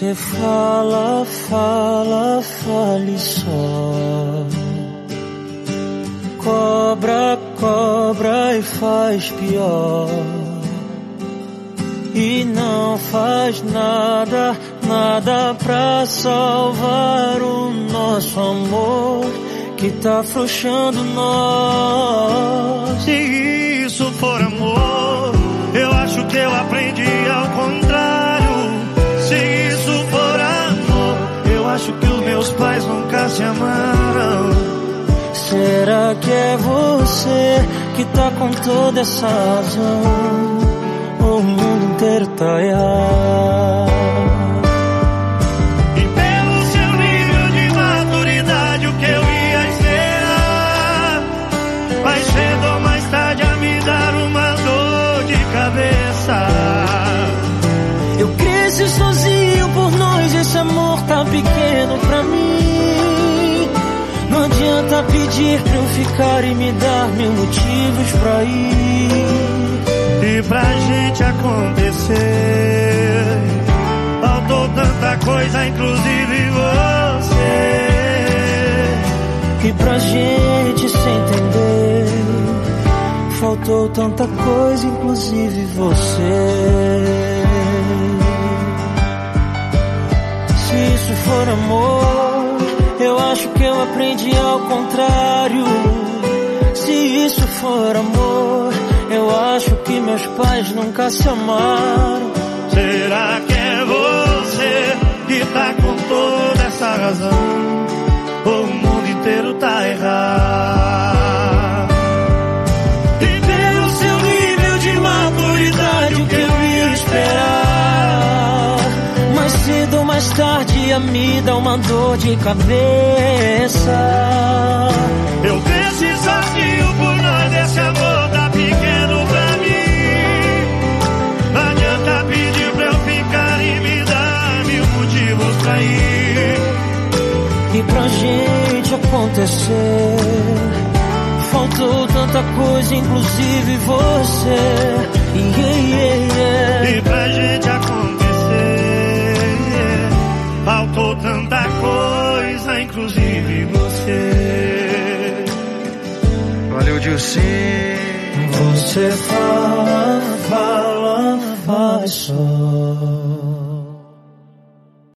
Você fala, fala, fale só. Cobra, cobra e faz pior. E não faz nada, nada pra salvar o nosso amor que tá afrouxando nós. Se isso for amor, eu acho que eu aprendi ao contrário. Se isso for amor, eu acho que os meus pais nunca se amaram. Será que é você que tá com toda essa razão? O mundo inteiro tá errado. E pelo seu nível de maturidade, o que eu ia esperar? Mais cedo ou mais tarde a me dar uma dor de cabeça. Eu cresci sozinho por nós, esse amor tá pequeno pra mim. Não adianta pedir pra eu ficar e me dar mil motivos pra ir. E pra gente acontecer, faltou tanta coisa, inclusive você. E pra gente se entender, faltou tanta coisa, inclusive você. Se isso for amor, eu acho que eu aprendi ao contrário. Se isso for amor, eu acho que meus pais nunca se amaram. Será que é você que tá com toda essa razão? O mundo inteiro tá errado. E pelo seu nível de maturidade, o que eu ia esperar? Mais cedo ou mais tarde ia me dar uma dor de cabeça. Eu cresci sozinho por nós, esse amor tá pequeno pra mim. Não adianta pedir pra eu ficar e me dar mil motivos pra ir. E pra gente acontecer, faltou tanta coisa, inclusive você. E pra gente acontecer, faltou tanta coisa, inclusive você. Valeu, Dilcinho. Você fala, fala, faz só.